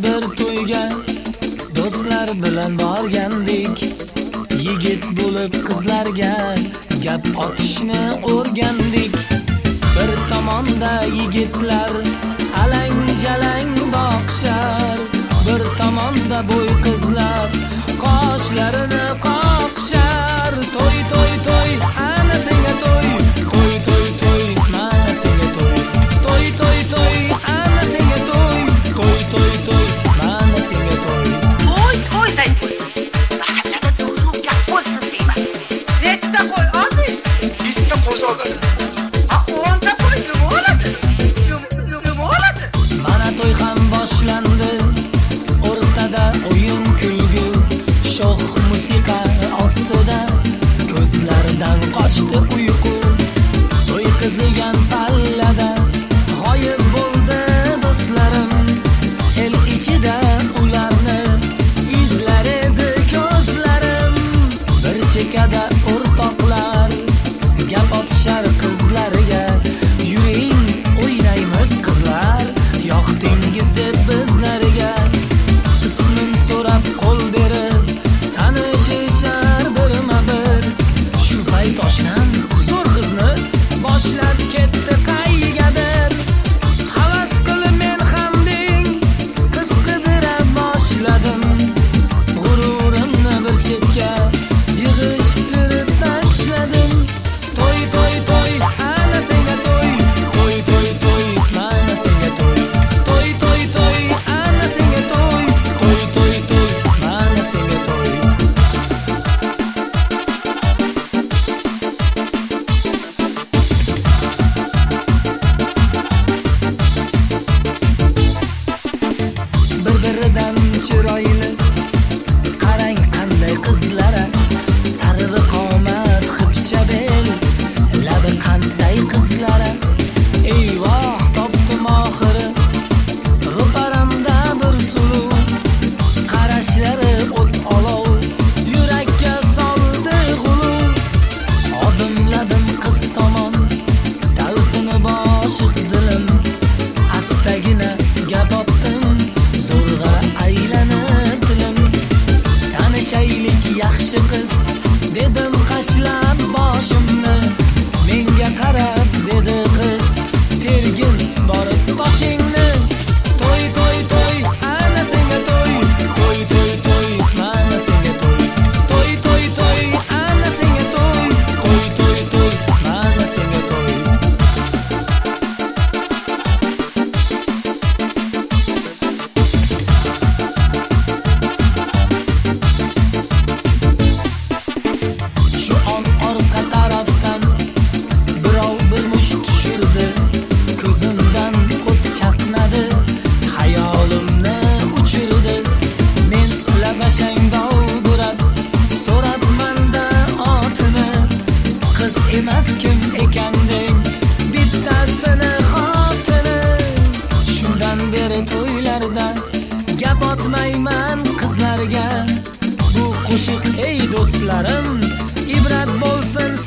bir to'yga do'stlar bilan borgandik. Yigit bo'lib qizlarga gap otishni o'rgandik. Bir tomonda yigitlar alang-jalang boqishar, bir tomonda bo'y qizlar qoshlarini qoqishar. To'y to'y to'y, ana senga to'y, to'y to'y to'y, mana senga to'y, to'y to'y to'y, ana senga to'y, to'y to'y to'y, mana senga to'y. To'y to'y day to'y. Mahallada to'y gap bo'lsin deyman. Nechta qo'y oldi? Bitta qo'y oldi. O'nta qo'y nima bo'ladi? Nima bo'ladi? Mana to'y ham boshlandi. O'rtada o'yin kulgu, shoh musiqa ostida ko'zlaridan qochdi uyqu. To'y qizigan pallada g'oyib bo'ldi do'stlarim. El ichida ularni izlar edi ko'zlarim. Bir chekada o'rtoqlar gap otishar qizlarga. Yuring o'ynaymiz qizlar, yoqdingiz deb bizlarga. Ismin so'rab qo'l berib tanishishar birma-bir. Shu payt oshnam zo'r qizni boshlab ketdi qaygadir. Havas qilib men ham deng qiz qidira boshladim. G'ururimni bir chetga yig'ishtirib tashladim. To'y to'y to'y, ana senga to'y, to'y to'y to'y, mana senga to'y, to'y to'y to'y, ana senga to'y, to'y to'y to'y, mana senga to'y. Bir-biridan chiroyli qarang qanday qizlara, sarvi qomat xipcha bel, labi qanday qizlara. Eyvoh topdim oxiri ro'paramda bir suluv, qarashlari o't olov, yurakka soldi g'uluv. Odimladim qiz tomon, talpini boshiq dilim, astagina gap otdim, zo'rg'a aylanib dilim. Tanishaylik yaxshi qiz, dedim qashlab boshimni. Menga qarab dedi qiz, tergin borib toshingni. To'y to'y to'y, ana senga to'y, to'y to'y to'y, mana senga to'y, to'y to'y to'y, ana senga to'y, to'y to'y to'y, mana senga to'y. Shu on orqa tarafdan birov bir musht tushirdi. Ko'zimdan o't chaqnadi, hayolimni uchirdi. Men labashang dovdirab so'rabmanda otini. Qiz emas kim ekan deng bittasini xotini. Shundan beri to'ylarda gap otmayman qizlarga. Bu qo'shiq ey do'stlarim ibrat bo'lsin